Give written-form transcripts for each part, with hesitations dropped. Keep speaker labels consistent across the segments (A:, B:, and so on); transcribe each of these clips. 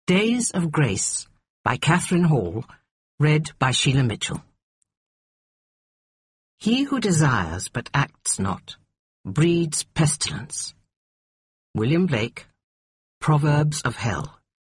A: Days of Grace by Catherine Hall, read by Sheila Mitchell. He who desires but acts not breeds pestilence. William Blake, Proverbs of Hell.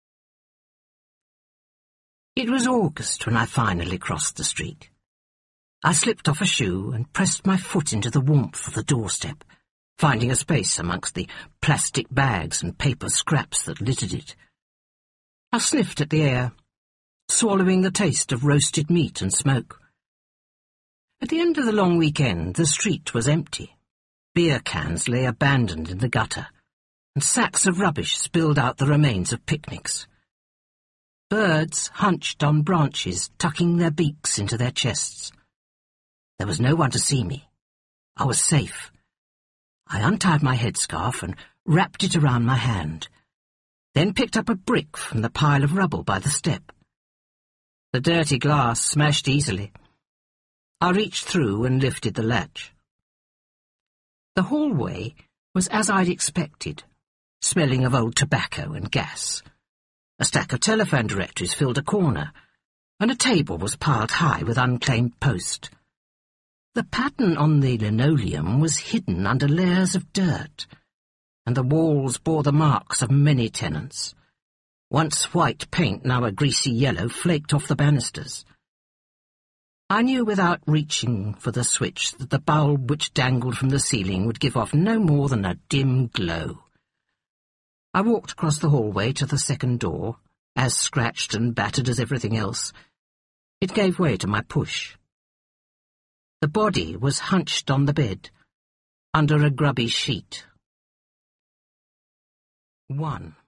A: It was August when I finally crossed the street. I slipped off a shoe and pressed my foot into the warmth of the doorstep, finding a space amongst the plastic bags and paper scraps that littered it. I sniffed at the air, swallowing the taste of roasted meat and smoke. At the end of the long weekend, the street was empty. Beer cans lay abandoned in the gutter, and sacks of rubbish spilled out the remains of picnics. Birds hunched on branches, tucking their beaks into their chests. There was no one to see me. I was safe. I untied my headscarf and wrapped it around my hand, then picked up a brick from the pile of rubble by the step. The dirty glass smashed easily. I reached through and lifted the latch. The hallway was as I'd expected, smelling of old tobacco and gas. A stack of telephone directories filled a corner, and a table was piled high with unclaimed post. The pattern on the linoleum was hidden under layers of dirt, and the walls bore the marks of many tenants. Once white paint, now a greasy yellow, flaked off the banisters. I knew without reaching for the switch that the bulb which dangled from the ceiling would give off no more than a dim glow. I walked across the hallway to the second door, as scratched and battered as everything else. It gave way to my push. The body was hunched on the bed, under a grubby sheet. 1.